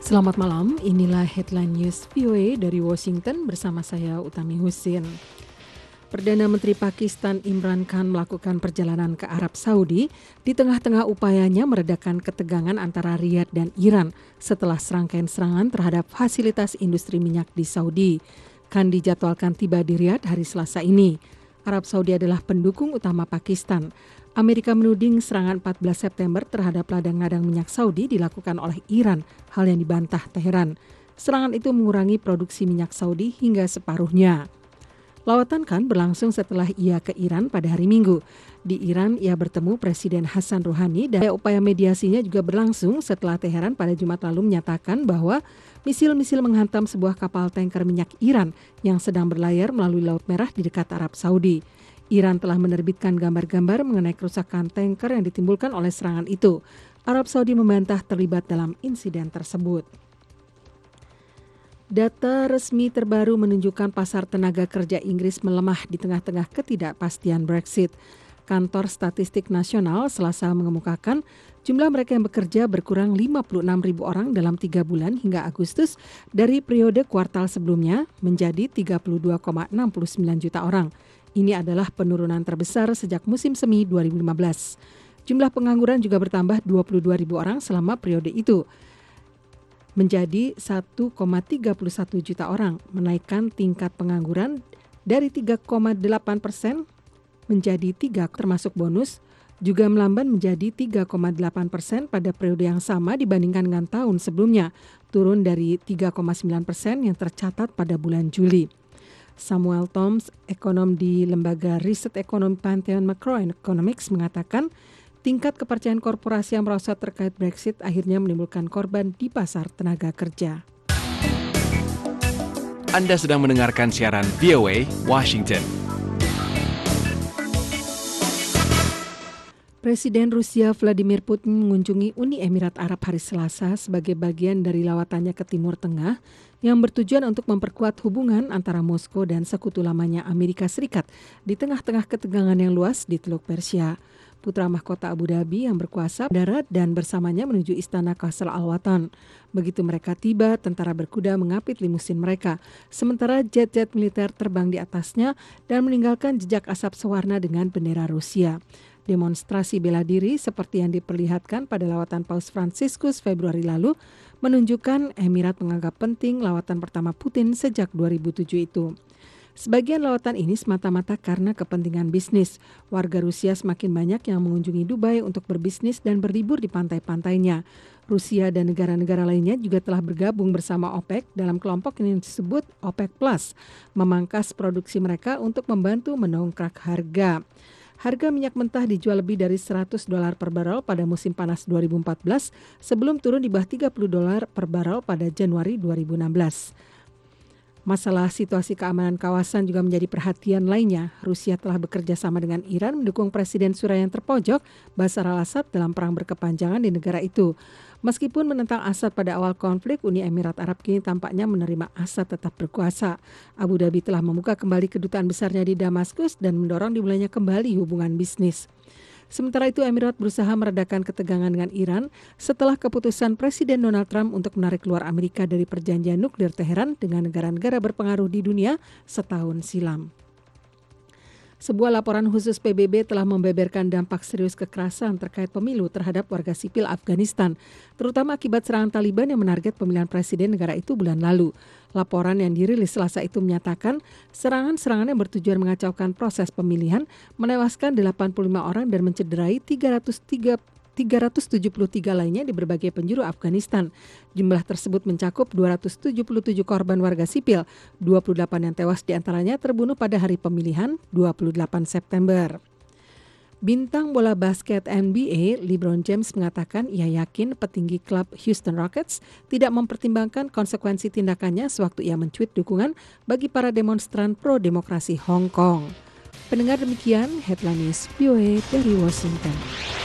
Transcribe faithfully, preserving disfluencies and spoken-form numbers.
Selamat malam, inilah headline news V O A dari Washington bersama saya Utami Husin. Perdana Menteri Pakistan Imran Khan melakukan perjalanan ke Arab Saudi di tengah-tengah upayanya meredakan ketegangan antara Riyadh dan Iran setelah serangkaian serangan terhadap fasilitas industri minyak di Saudi. Khan dijadwalkan tiba di Riyadh hari Selasa ini. Arab Saudi adalah pendukung utama Pakistan. Amerika menuding serangan empat belas September terhadap ladang-ladang minyak Saudi dilakukan oleh Iran, hal yang dibantah Teheran. Serangan itu mengurangi produksi minyak Saudi hingga separuhnya. Lawatan Khan berlangsung setelah ia ke Iran pada hari Minggu. Di Iran, ia bertemu Presiden Hassan Rouhani dan upaya mediasinya juga berlangsung setelah Teheran pada Jumat lalu menyatakan bahwa misil-misil menghantam sebuah kapal tanker minyak Iran yang sedang berlayar melalui Laut Merah di dekat Arab Saudi. Iran telah menerbitkan gambar-gambar mengenai kerusakan tanker yang ditimbulkan oleh serangan itu. Arab Saudi membantah terlibat dalam insiden tersebut. Data resmi terbaru menunjukkan pasar tenaga kerja Inggris melemah di tengah-tengah ketidakpastian Brexit. Kantor Statistik Nasional Selasa mengemukakan jumlah mereka yang bekerja berkurang lima puluh enam ribu orang dalam tiga bulan hingga Agustus dari periode kuartal sebelumnya menjadi tiga puluh dua koma enam sembilan juta orang. Ini adalah penurunan terbesar sejak musim semi dua ribu lima belas. Jumlah pengangguran juga bertambah dua puluh dua ribu orang selama periode itu, menjadi satu koma tiga satu juta orang, menaikkan tingkat pengangguran dari tiga koma delapan persen menjadi tiga termasuk bonus, juga melamban menjadi tiga koma delapan persen pada periode yang sama dibandingkan dengan tahun sebelumnya, turun dari tiga koma sembilan persen yang tercatat pada bulan Juli. Samuel Toms, ekonom di lembaga riset ekonomi Pantheon Macroeconomics mengatakan tingkat kepercayaan korporasi yang merosot terkait Brexit akhirnya menimbulkan korban di pasar tenaga kerja. Anda sedang mendengarkan siaran V O A Washington. Presiden Rusia Vladimir Putin mengunjungi Uni Emirat Arab hari Selasa sebagai bagian dari lawatannya ke Timur Tengah yang bertujuan untuk memperkuat hubungan antara Moskow dan sekutu lamanya Amerika Serikat di tengah-tengah ketegangan yang luas di Teluk Persia. Putra mahkota Abu Dhabi yang berkuasa darat dan bersamanya menuju istana Qasr Al-Watan. Begitu mereka tiba, tentara berkuda mengapit limusin mereka, sementara jet-jet militer terbang di atasnya dan meninggalkan jejak asap sewarna dengan bendera Rusia. Demonstrasi bela diri seperti yang diperlihatkan pada lawatan Paus Fransiskus Februari lalu menunjukkan Emirat menganggap penting lawatan pertama Putin sejak dua ribu tujuh itu. Sebagian lawatan ini semata-mata karena kepentingan bisnis. Warga Rusia semakin banyak yang mengunjungi Dubai untuk berbisnis dan berlibur di pantai-pantainya. Rusia dan negara-negara lainnya juga telah bergabung bersama OPEC dalam kelompok yang disebut OPEC Plus, memangkas produksi mereka untuk membantu mendongkrak harga. Harga minyak mentah dijual lebih dari seratus dolar per barel pada musim panas dua ribu empat belas sebelum turun di bawah tiga puluh dolar per barel pada Januari dua ribu enam belas. Masalah situasi keamanan kawasan juga menjadi perhatian lainnya. Rusia telah bekerja sama dengan Iran mendukung Presiden Suriah yang terpojok, Bashar al-Assad, dalam perang berkepanjangan di negara itu. Meskipun menentang Assad pada awal konflik, Uni Emirat Arab kini tampaknya menerima Assad tetap berkuasa. Abu Dhabi telah membuka kembali kedutaan besarnya di Damaskus dan mendorong dimulainya kembali hubungan bisnis. Sementara itu, Emirat berusaha meredakan ketegangan dengan Iran setelah keputusan Presiden Donald Trump untuk menarik keluar Amerika dari perjanjian nuklir Teheran dengan negara-negara berpengaruh di dunia setahun silam. Sebuah laporan khusus P B B telah membeberkan dampak serius kekerasan terkait pemilu terhadap warga sipil Afghanistan, terutama akibat serangan Taliban yang menarget pemilihan presiden negara itu bulan lalu. Laporan yang dirilis Selasa itu menyatakan serangan-serangan yang bertujuan mengacaukan proses pemilihan menewaskan delapan puluh lima orang dan mencederai tiga ratus tujuh puluh tiga lainnya di berbagai penjuru Afghanistan. Jumlah tersebut mencakup dua ratus tujuh puluh tujuh korban warga sipil, dua puluh delapan yang tewas diantaranya terbunuh pada hari pemilihan dua puluh delapan September. Bintang bola basket N B A LeBron James mengatakan ia yakin petinggi klub Houston Rockets tidak mempertimbangkan konsekuensi tindakannya sewaktu ia mencuit dukungan bagi para demonstran pro-demokrasi Hong Kong. Pendengar, demikian headline news V O A dari Washington.